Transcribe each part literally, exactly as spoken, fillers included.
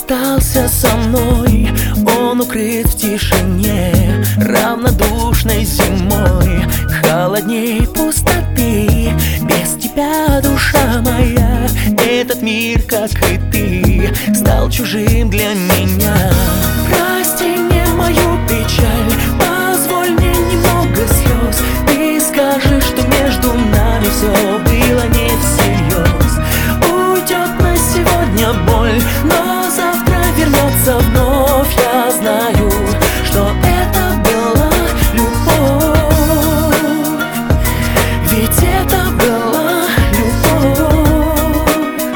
остался со мной, он укрыт в тишине равнодушной зимой, холодней пустоты. Без тебя, душа моя, этот мир, как и ты, стал чужим для меня. Прости мне мою печаль, позволь мне немного слез. Ты скажешь, что между нами все было не всерьез. Уйдет на сегодня боль, но завтра вернется вновь. Я знаю, что это была любовь, ведь это была любовь.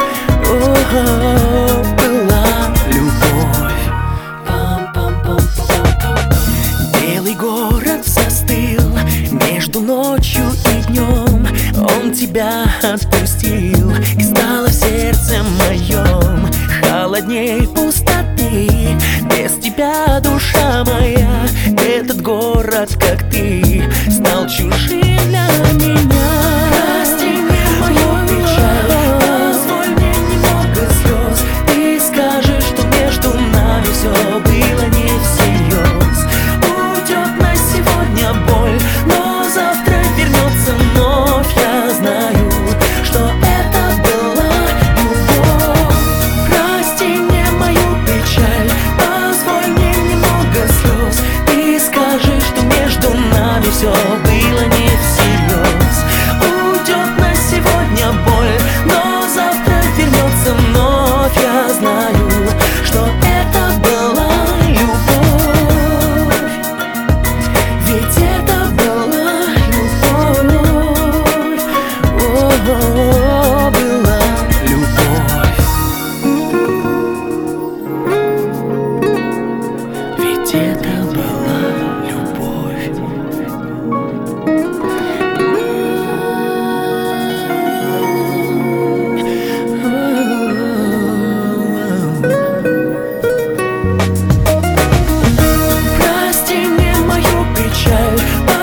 О-о-о, была любовь. Белый город застыл между ночью и днем. Он тебя отпустил, и стало в сердце моем холодней пустоты. Без тебя, душа моя, этот город, как ты, стал чужим для меня. Прости мне мою печаль, позволь мне немного слез. Ты скажешь, что между нами все было не всерьез. Уйдет на сегодня боль, но завтра вернется вновь. Я знаю, что это была любовь. Прости мне мою печаль, позволь мне немного слез. Ты скажешь, что между нами все было не всерьез. Уйдет на сегодня боль, но завтра вернется вновь. Я знаю, что это была любовь, ведь это была любовь. О-о-о, была любовь, ведь это была любовь. Прости мне мою печаль,